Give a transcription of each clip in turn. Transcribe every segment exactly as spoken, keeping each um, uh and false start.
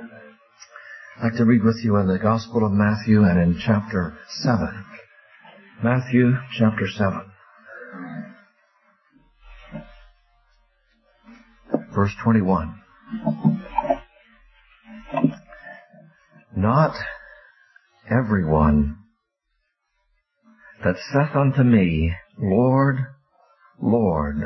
I'd like to read with you in the Gospel of Matthew and in chapter seven. Matthew chapter seven. Verse twenty-one. Not everyone that saith unto me, Lord, Lord,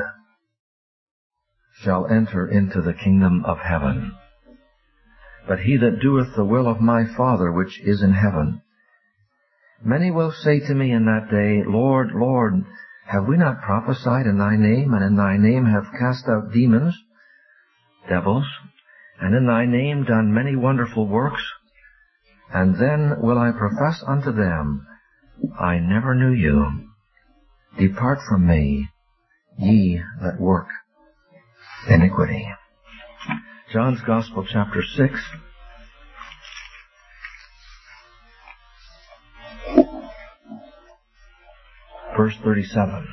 shall enter into the kingdom of heaven, but he that doeth the will of my Father which is in heaven. Many will say to me in that day, Lord, Lord, have we not prophesied in thy name, and in thy name have cast out demons, devils, and in thy name done many wonderful works? And then will I profess unto them, I never knew you. Depart from me, ye that work iniquity. John's Gospel, chapter six. Verse thirty-seven.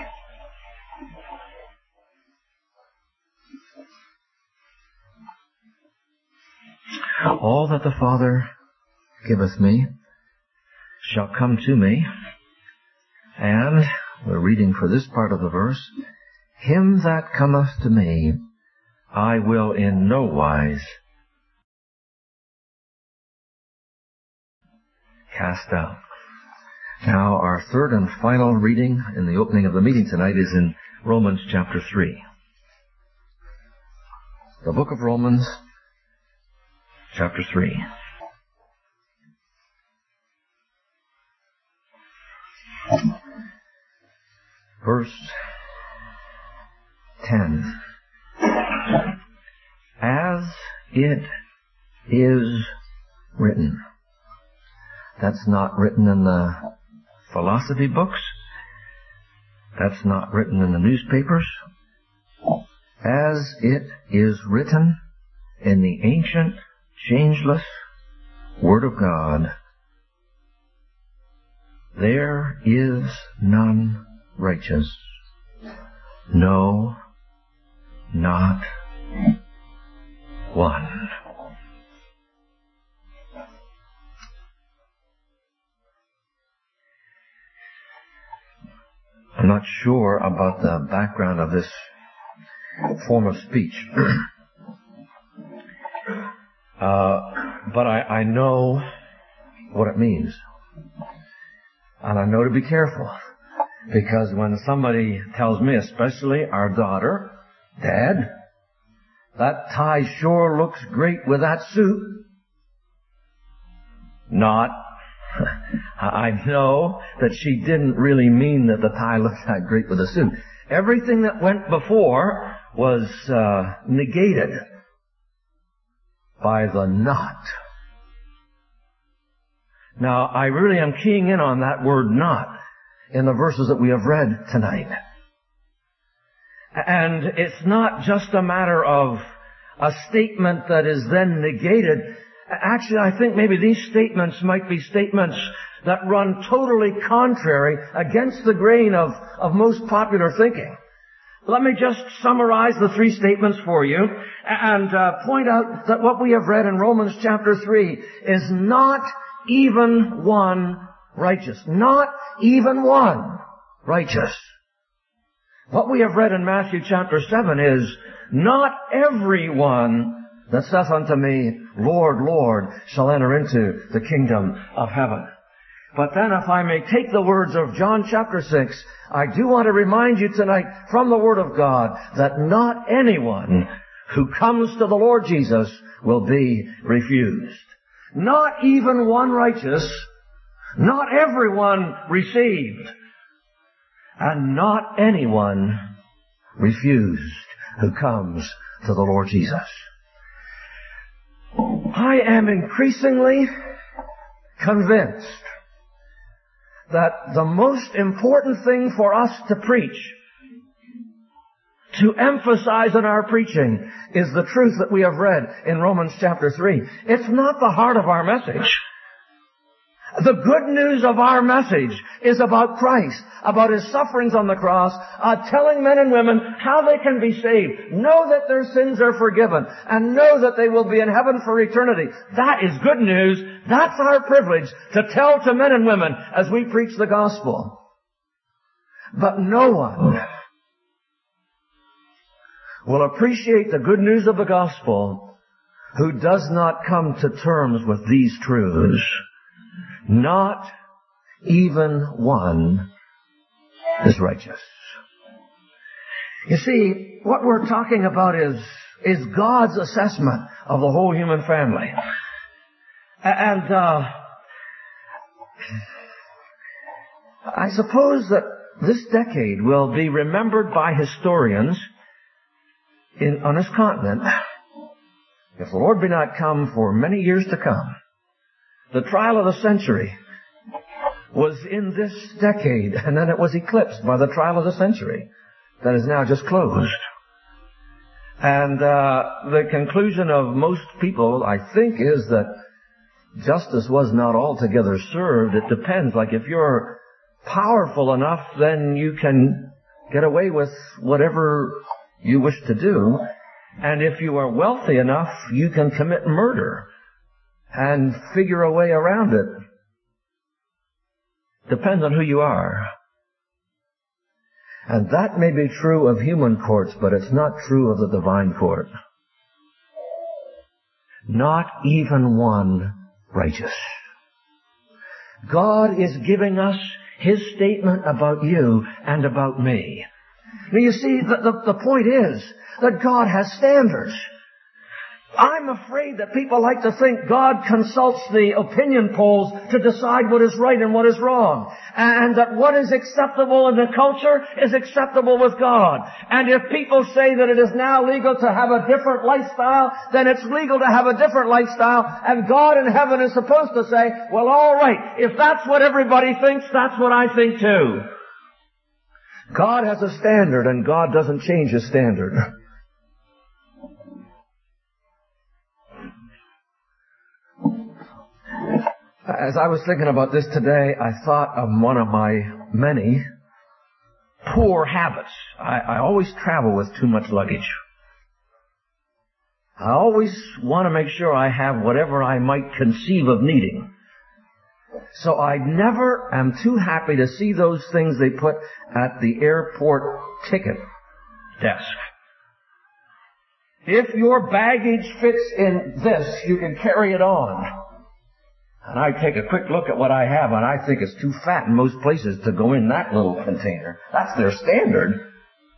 All that the Father giveth me shall come to me, and, we're reading for this part of the verse, him that cometh to me I will in no wise cast out. Now, our third and final reading in the opening of the meeting tonight is in Romans chapter three. The book of Romans chapter three. Verse ten. As it is written. That's not written in the philosophy books. That's not written in the newspapers. As it is written in the ancient, changeless Word of God, there is none righteous. No, not one. I'm not sure about the background of this form of speech. uh, but I, I know what it means. And I know to be careful. Because when somebody tells me, especially our daughter, Dad, that tie sure looks great with that suit. Not. I know that she didn't really mean that the tie looked that great with the suit. Everything that went before was uh, negated by the not. Now, I really am keying in on that word not in the verses that we have read tonight. And it's not just a matter of a statement that is then negated. Actually, I think maybe these statements might be statements that run totally contrary against the grain of, of most popular thinking. Let me just summarize the three statements for you and uh, point out that what we have read in Romans chapter three is not even one righteous. Not even one righteous. What we have read in Matthew chapter seven is, not everyone that saith unto me, Lord, Lord, shall enter into the kingdom of heaven. But then if I may take the words of John chapter six, I do want to remind you tonight from the Word of God that not anyone who comes to the Lord Jesus will be refused. Not even one righteous. Not everyone received. And not anyone refused who comes to the Lord Jesus. I am increasingly convinced that the most important thing for us to preach, to emphasize in our preaching, is the truth that we have read in Romans chapter three. It's not the heart of our message. The good news of our message is about Christ, about His sufferings on the cross, uh, telling men and women how they can be saved, know that their sins are forgiven, and know that they will be in heaven for eternity. That is good news. That's our privilege to tell to men and women as we preach the gospel. But no one will appreciate the good news of the gospel who does not come to terms with these truths. Not even one is righteous. You see, what we're talking about is, is God's assessment of the whole human family. And, uh, I suppose that this decade will be remembered by historians in, on this continent, if the Lord be not come for many years to come. The trial of the century was in this decade, and then it was eclipsed by the trial of the century that is now just closed. And uh, the conclusion of most people, I think, is that justice was not altogether served. It depends. Like if you're powerful enough, then you can get away with whatever you wish to do. And if you are wealthy enough, you can commit murder and figure a way around it. Depends on who you are. And that may be true of human courts, but it's not true of the divine court. Not even one righteous. God is giving us His statement about you and about me. Now you see, the, the, the point is that God has standards. I'm afraid that people like to think God consults the opinion polls to decide what is right and what is wrong. And that what is acceptable in the culture is acceptable with God. And if people say that it is now legal to have a different lifestyle, then it's legal to have a different lifestyle. And God in heaven is supposed to say, well, all right, if that's what everybody thinks, that's what I think too. God has a standard, and God doesn't change His standard. As I was thinking about this today, I thought of one of my many poor habits. I, I always travel with too much luggage. I always want to make sure I have whatever I might conceive of needing. So I never am too happy to see those things they put at the airport ticket desk. If your baggage fits in this, you can carry it on. And I take a quick look at what I have, and I think it's too fat in most places to go in that little container. That's their standard.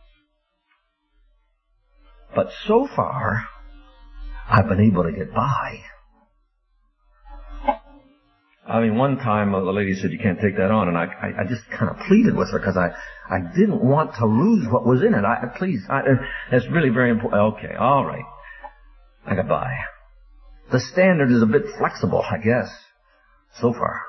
But so far, I've been able to get by. I mean, one time uh, the lady said, you can't take that on, and I, I, I just kind of pleaded with her because I, I didn't want to lose what was in it. I, please, I, it's really very important. Okay, all right. I got by. The standard is a bit flexible, I guess, so far.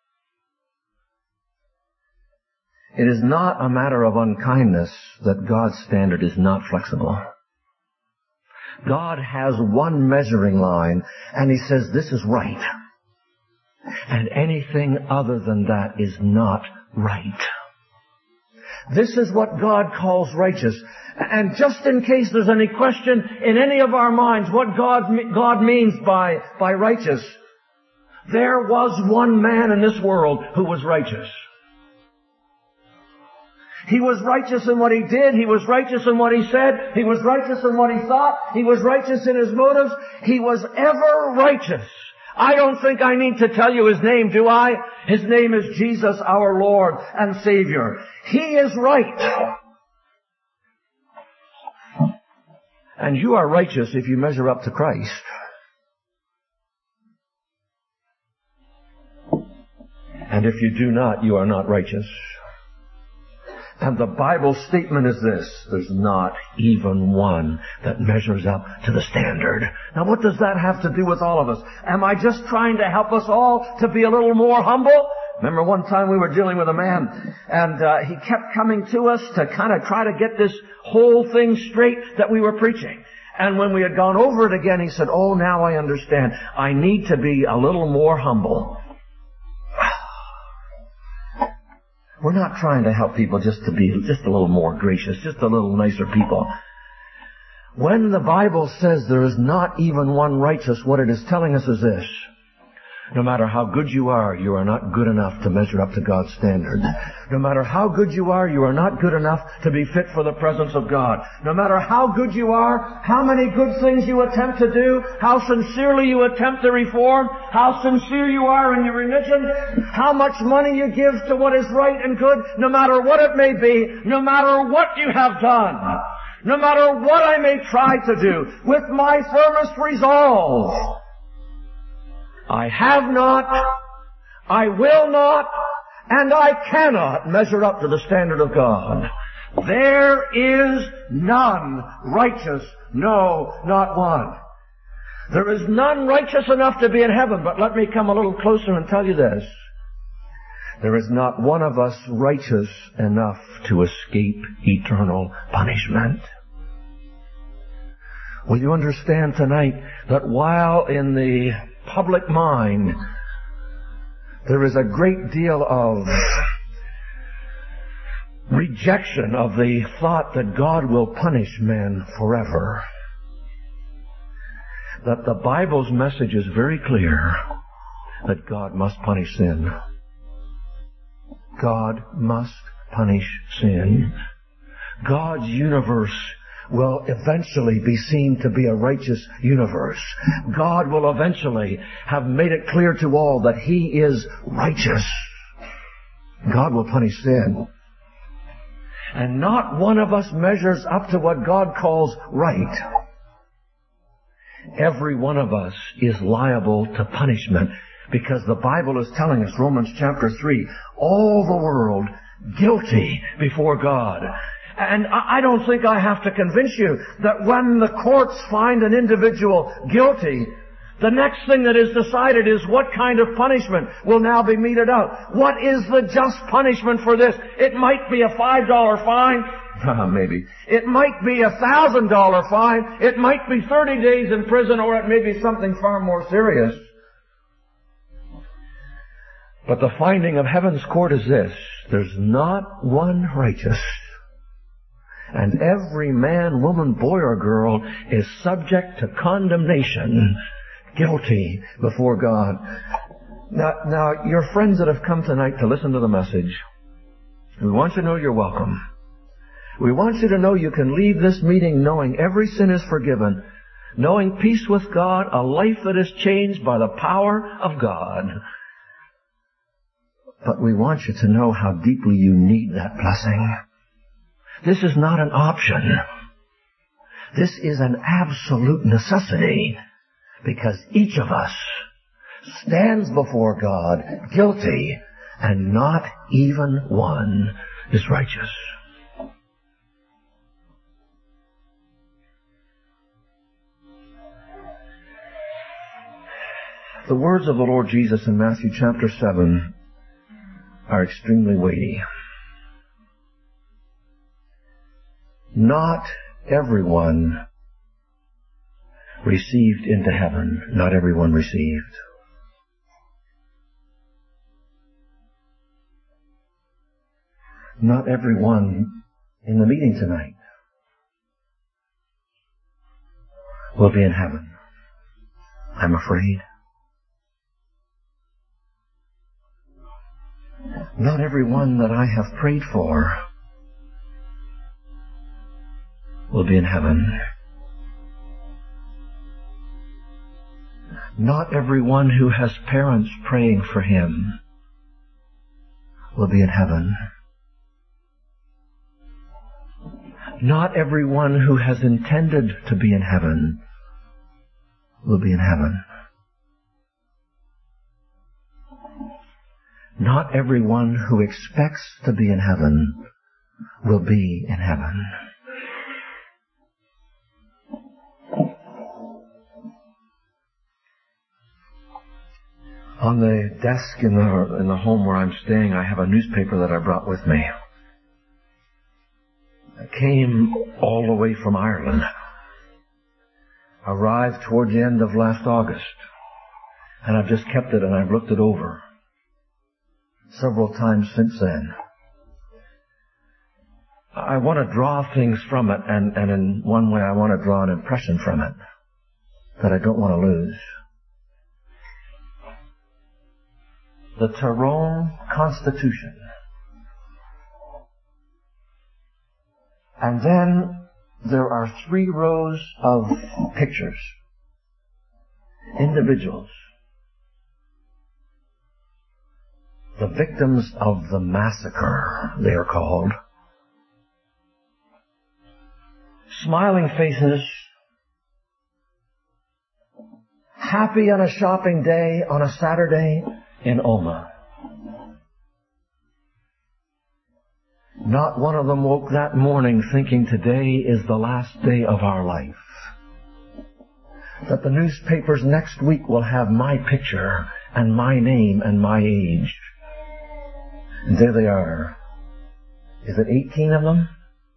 It is not a matter of unkindness that God's standard is not flexible. God has one measuring line, and He says this is right. And anything other than that is not right. This is what God calls righteous. And just in case there's any question in any of our minds what God, God means by, by righteous, there was one man in this world who was righteous. He was righteous in what he did. He was righteous in what he said. He was righteous in what he thought. He was righteous in his motives. He was ever righteous. I don't think I need to tell you his name, do I? His name is Jesus, our Lord and Savior. He is right. And you are righteous if you measure up to Christ. And if you do not, you are not righteous. And the Bible statement is this: there's not even one that measures up to the standard. Now what does that have to do with all of us? Am I just trying to help us all to be a little more humble? Remember one time we were dealing with a man, and uh, he kept coming to us to kind of try to get this whole thing straight that we were preaching. And when we had gone over it again, he said, oh, now I understand. I need to be a little more humble. We're not trying to help people just to be just a little more gracious, just a little nicer people. When the Bible says there is not even one righteous, what it is telling us is this. No matter how good you are, you are not good enough to measure up to God's standard. No matter how good you are, you are not good enough to be fit for the presence of God. No matter how good you are, how many good things you attempt to do, how sincerely you attempt to reform, how sincere you are in your religion, how much money you give to what is right and good, no matter what it may be, no matter what you have done, no matter what I may try to do, with my firmest resolve, I have not, I will not, and I cannot measure up to the standard of God. There is none righteous, no, not one. There is none righteous enough to be in heaven, but let me come a little closer and tell you this. There is not one of us righteous enough to escape eternal punishment. Will you understand tonight that while in the public mind there is a great deal of rejection of the thought that God will punish men forever, that the Bible's message is very clear that God must punish sin. God must punish sin. God's universe will eventually be seen to be a righteous universe. God will eventually have made it clear to all that He is righteous. God will punish sin. And not one of us measures up to what God calls right. Every one of us is liable to punishment because the Bible is telling us, Romans chapter three, all the world guilty before God. And I don't think I have to convince you that when the courts find an individual guilty, the next thing that is decided is what kind of punishment will now be meted out. What is the just punishment for this? It might be a five dollar fine. Uh, maybe. It might be a one thousand dollar fine. It might be thirty days in prison, or it may be something far more serious. But the finding of heaven's court is this. There's not one righteous. And every man, woman, boy, or girl is subject to condemnation, guilty before God. Now, now, your friends that have come tonight to listen to the message, we want you to know you're welcome. We want you to know you can leave this meeting knowing every sin is forgiven, knowing peace with God, a life that is changed by the power of God. But we want you to know how deeply you need that blessing. This is not an option. This is an absolute necessity, because each of us stands before God guilty, and not even one is righteous. The words of the Lord Jesus in Matthew chapter seven are extremely weighty. Not everyone received into heaven. Not everyone received. Not everyone in the meeting tonight will be in heaven, I'm afraid. Not everyone that I have prayed for will be in heaven. Not everyone who has parents praying for him will be in heaven. Not everyone who has intended to be in heaven will be in heaven. Not everyone who expects to be in heaven will be in heaven. On the desk in the, in the home where I'm staying, I have a newspaper that I brought with me. It came all the way from Ireland. Arrived toward the end of last August. And I've just kept it and I've looked it over several times since then. I want to draw things from it, and, and in one way I want to draw an impression from it that I don't want to lose. The Tyrone Constitution. And then there are three rows of pictures. Individuals. The victims of the massacre, they are called. Smiling faces. Happy on a shopping day on a Saturday in Omagh. Not one of them woke that morning thinking today is the last day of our life. That the newspapers next week will have my picture and my name and my age. And there they are. Is it eighteen of them?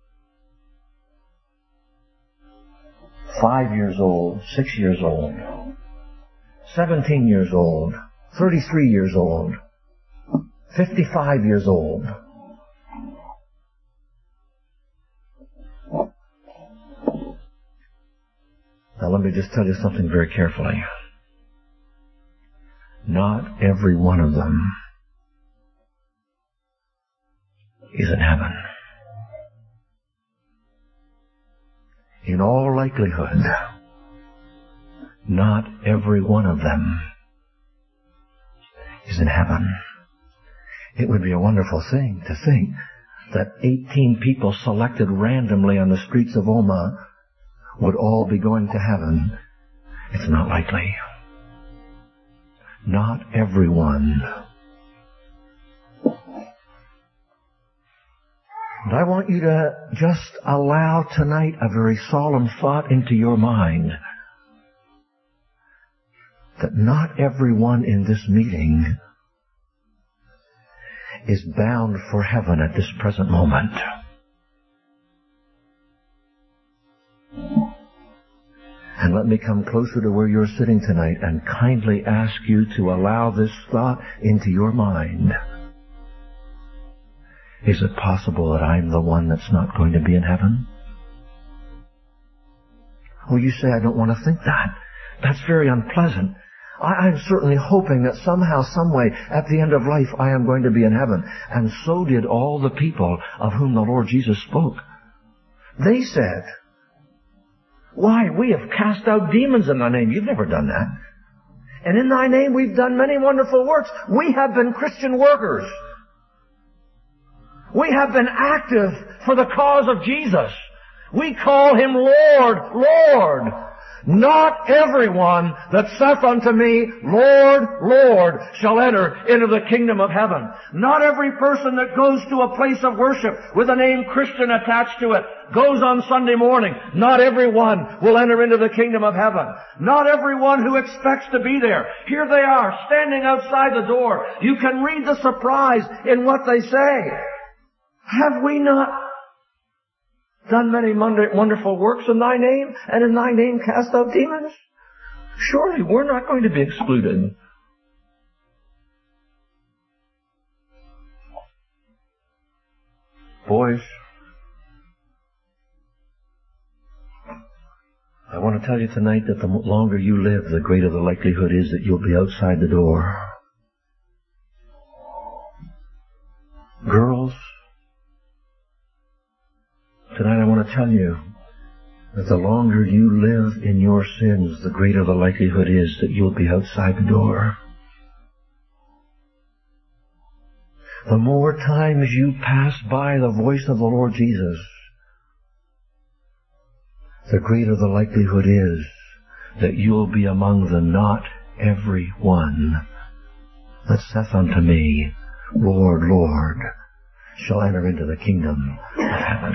Five years old, six years old, seventeen years old, thirty-three years old, fifty-five years old. Now let me just tell you something very carefully. Not every one of them is in heaven. In all likelihood, not every one of them is in heaven. It would be a wonderful thing to think that eighteen people selected randomly on the streets of Omagh would all be going to heaven. It's not likely. Not everyone. And I want you to just allow tonight a very solemn thought into your mind that not everyone in this meeting is bound for heaven at this present moment. And let me come closer to where you're sitting tonight and kindly ask you to allow this thought into your mind. Is it possible that I'm the one that's not going to be in heaven? Oh, you say, I don't want to think that. That's very unpleasant. I, I'm certainly hoping that somehow, some way, at the end of life, I am going to be in heaven. And so did all the people of whom the Lord Jesus spoke. They said, why, we have cast out demons in thy name. You've never done that. And in thy name we've done many wonderful works. We have been Christian workers. We have been active for the cause of Jesus. We call Him Lord, Lord. Not everyone that saith unto me, Lord, Lord, shall enter into the kingdom of heaven. Not every person that goes to a place of worship with the name Christian attached to it goes on Sunday morning. Not everyone will enter into the kingdom of heaven. Not everyone who expects to be there. Here they are, standing outside the door. You can read the surprise in what they say. Have we not done many wonderful works in thy name, and in thy name cast out demons? Surely we're not going to be excluded. Boys, I want to tell you tonight that the longer you live, the greater the likelihood is that you'll be outside the door. Girls, tonight I want to tell you that the longer you live in your sins, the greater the likelihood is that you'll be outside the door. The more times you pass by the voice of the Lord Jesus, the greater the likelihood is that you'll be among the not every one that saith unto me, Lord, Lord, shall enter into the kingdom of heaven.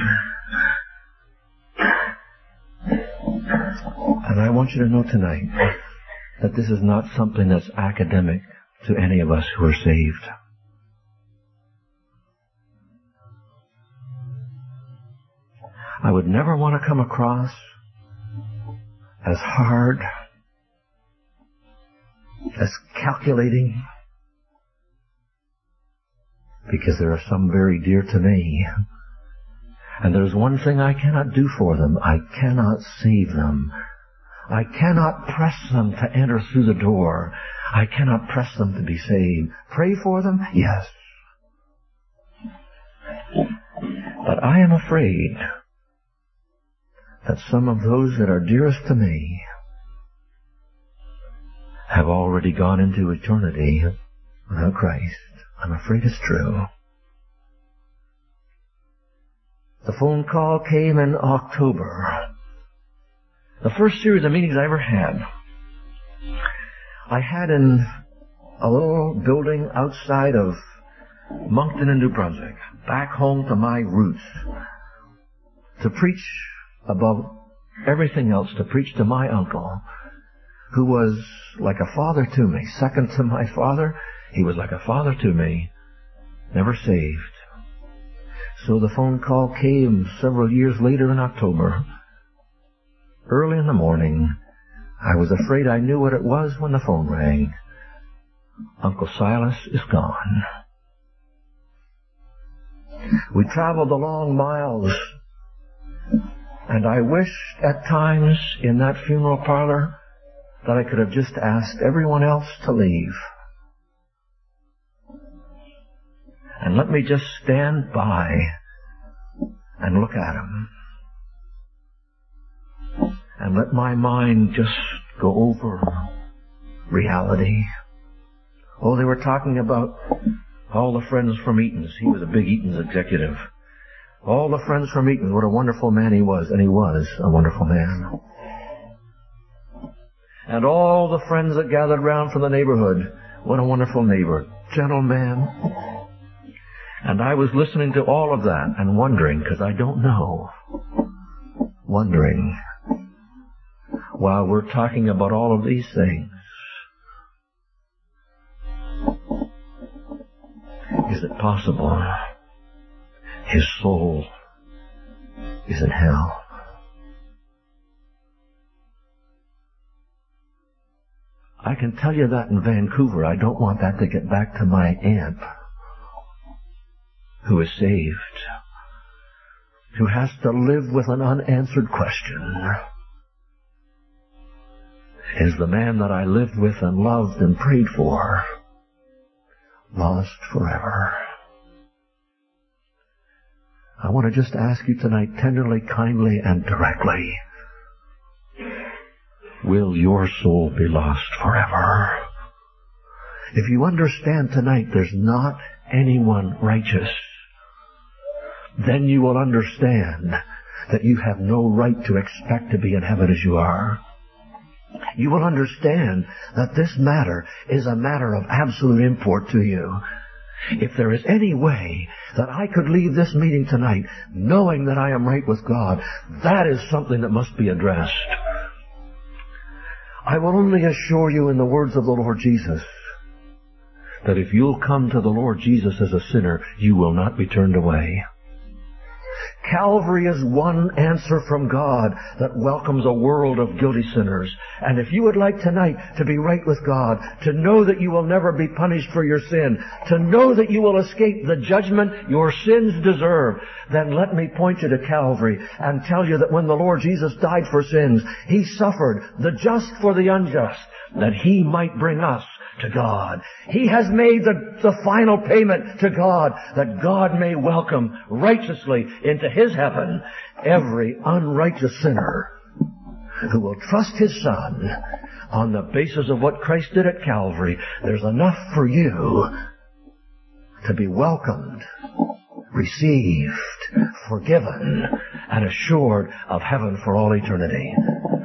And I want you to know tonight that this is not something that's academic to any of us who are saved. I would never want to come across as hard, as calculating, because there are some very dear to me. And there's one thing I cannot do for them. I cannot save them. I cannot press them to enter through the door. I cannot press them to be saved. Pray for them? Yes. But I am afraid that some of those that are dearest to me have already gone into eternity without Christ. I'm afraid it's true. The phone call came in October. The first series of meetings I ever had, I had in a little building outside of Moncton in New Brunswick, back home to my roots, to preach above everything else, to preach to my uncle, who was like a father to me. Second to my father, he was like a father to me, never saved. So the phone call came several years later in October. Early in the morning, I was afraid I knew what it was when the phone rang. Uncle Silas is gone. We traveled the long miles, and I wished at times in that funeral parlor that I could have just asked everyone else to leave. And let me just stand by and look at him. And let my mind just go over reality. Oh, they were talking about all the friends from Eaton's. He was a big Eaton's executive. All the friends from Eaton, what a wonderful man he was. And he was a wonderful man. And all the friends that gathered round from the neighborhood, what a wonderful neighbor. Gentleman. And I was listening to all of that and wondering, because I don't know, wondering, while we're talking about all of these things, is it possible his soul is in hell? I can tell you that in Vancouver. I don't want that to get back to my aunt, who is saved, who has to live with an unanswered question. Is the man that I lived with and loved and prayed for lost forever? I want to just ask you tonight, tenderly, kindly, and directly, will your soul be lost forever? If you understand tonight there's not anyone righteous, then you will understand that you have no right to expect to be in heaven as you are. You will understand that this matter is a matter of absolute import to you. If there is any way that I could leave this meeting tonight knowing that I am right with God, that is something that must be addressed. I will only assure you in the words of the Lord Jesus that if you'll come to the Lord Jesus as a sinner, you will not be turned away. Calvary is one answer from God that welcomes a world of guilty sinners. And if you would like tonight to be right with God, to know that you will never be punished for your sin, to know that you will escape the judgment your sins deserve, then let me point you to Calvary and tell you that when the Lord Jesus died for sins, He suffered the just for the unjust, that He might bring us to God. He has made the, the final payment to God, that God may welcome righteously into His heaven every unrighteous sinner who will trust His Son on the basis of what Christ did at Calvary. There's enough for you to be welcomed, received, forgiven, and assured of heaven for all eternity.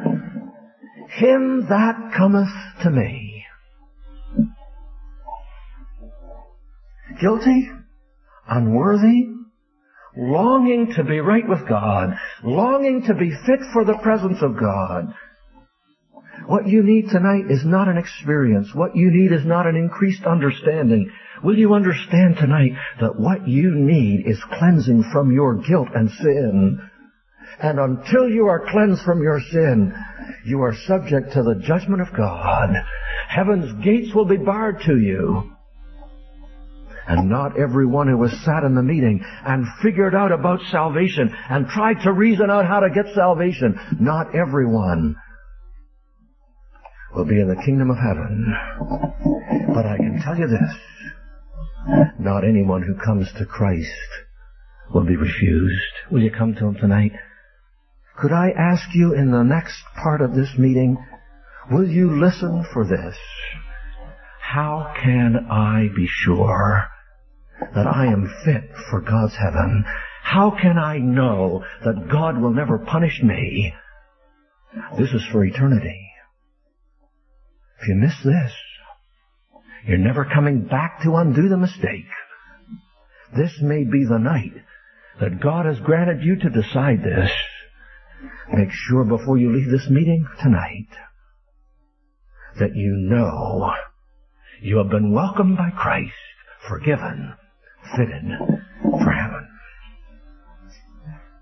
Him that cometh to me, guilty, unworthy, longing to be right with God, longing to be fit for the presence of God. What you need tonight is not an experience. What you need is not an increased understanding. Will you understand tonight that what you need is cleansing from your guilt and sin? And until you are cleansed from your sin, you are subject to the judgment of God. Heaven's gates will be barred to you. And not everyone who was sat in the meeting and figured out about salvation and tried to reason out how to get salvation, not everyone will be in the kingdom of heaven. But I can tell you this, not anyone who comes to Christ will be refused. Will you come to Him tonight? Could I ask you in the next part of this meeting, will you listen for this? How can I be sure that I am fit for God's heaven? How can I know that God will never punish me? This is for eternity. If you miss this, you're never coming back to undo the mistake. This may be the night that God has granted you to decide this. Make sure before you leave this meeting tonight that you know you have been welcomed by Christ, forgiven, fitted for